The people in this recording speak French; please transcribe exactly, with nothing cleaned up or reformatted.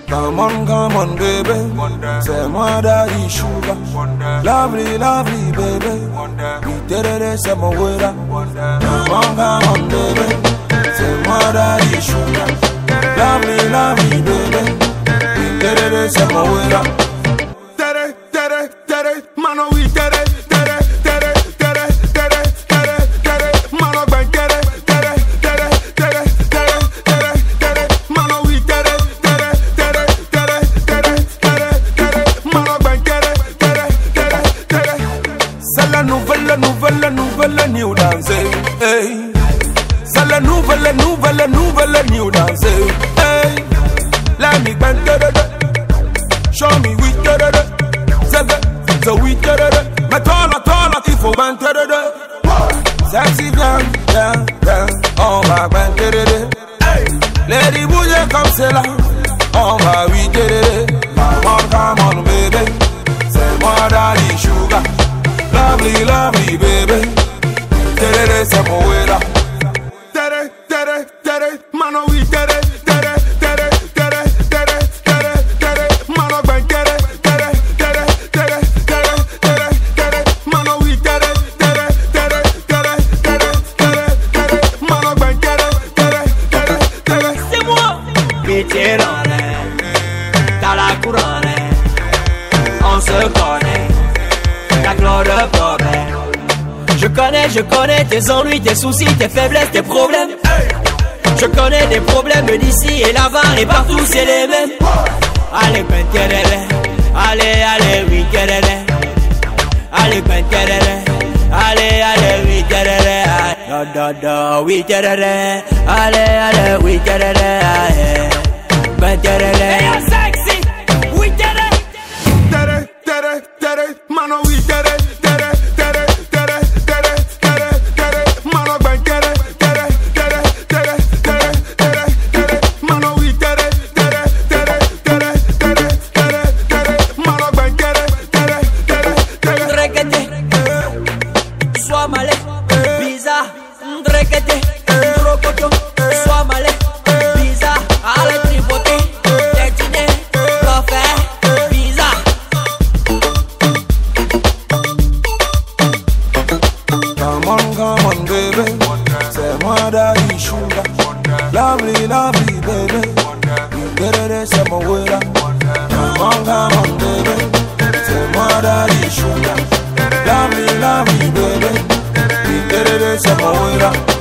Come on, come on, baby. C'est moi daddy sugar. Lovely, lovely, baby. We did it, c'est mon way. Come on, come on, baby. C'est moi daddy sugar. Lovely, lovely, baby. We did it, c'est mon way. Tere, tere, tere, mano, we tere, tere, tere, tere, tere, tere, tere, mano, ben tere, tere, tere, tere, tere, tere, tere, mano, we tere, tere, tere, tere, tere, tere, tere, mano, ben tere, tere, tere, tere. C'est la nouvelle, nouvelle, nouvelle new dance, hey. C'est la nouvelle, nouvelle, nouvelle new dance, hey. Let me bend, show me we tere, so we tere, mais toi là, toi là, il faut ben tere. Sexy bien, bien, bien, on va ben tere. Lady bouger comme c'est là, on va oui tere. Come on, come on, baby, c'est moi daddy sugar. Lovely, lovely, baby. Tere, c'est mon way là. Tere, tere, tere, mano, we tere, tere, tere, tere, tere, tere, tere, mano, ben tere, tere, tere, tere, tere, tere, tere, mano, we tere, tere, tere, tere, tere, tere, tere, mano, ben tere, tere, tere, tere. C'est moi. Pitié-l'on t'as la couronne, on se connaît, t'as clos de problème. Je connais, je connais tes ennuis, tes soucis, tes faiblesses, tes problèmes. Je connais des problèmes d'ici et là-bas et partout c'est les mêmes. Allez, ben terere, allez, allez, oui, terere. Allez, ben terere, allez, allez, oui, terere. Da, da, da, oui, terere. Allez, allez, oui, terere. Ben terere. Hey, sexy, oui, terere. Tere, tere, tere, mano, we tere, tere, tere, tere, tere, tere, tere, mano, ben tere, tere, tere, tere, tere, tere, tere, mano, we tere, tere, tere, tere, tere, tere, tere, mano, ben tere, tere, tere, tere. Ndrekete, sois malé, bizarre. Ndrekete, ndrokoto, sois malé, bizarre. Allez tripoter, tétiner, refaire, bizarre. Come on, come on, baby. C'est moi daddy sugar. Lovely, lovely, baby. We did it, c'est mon way là. Come on, come on, baby. C'est moi daddy sugar. Lovely, lovely, baby. We did it, c'est mon way là.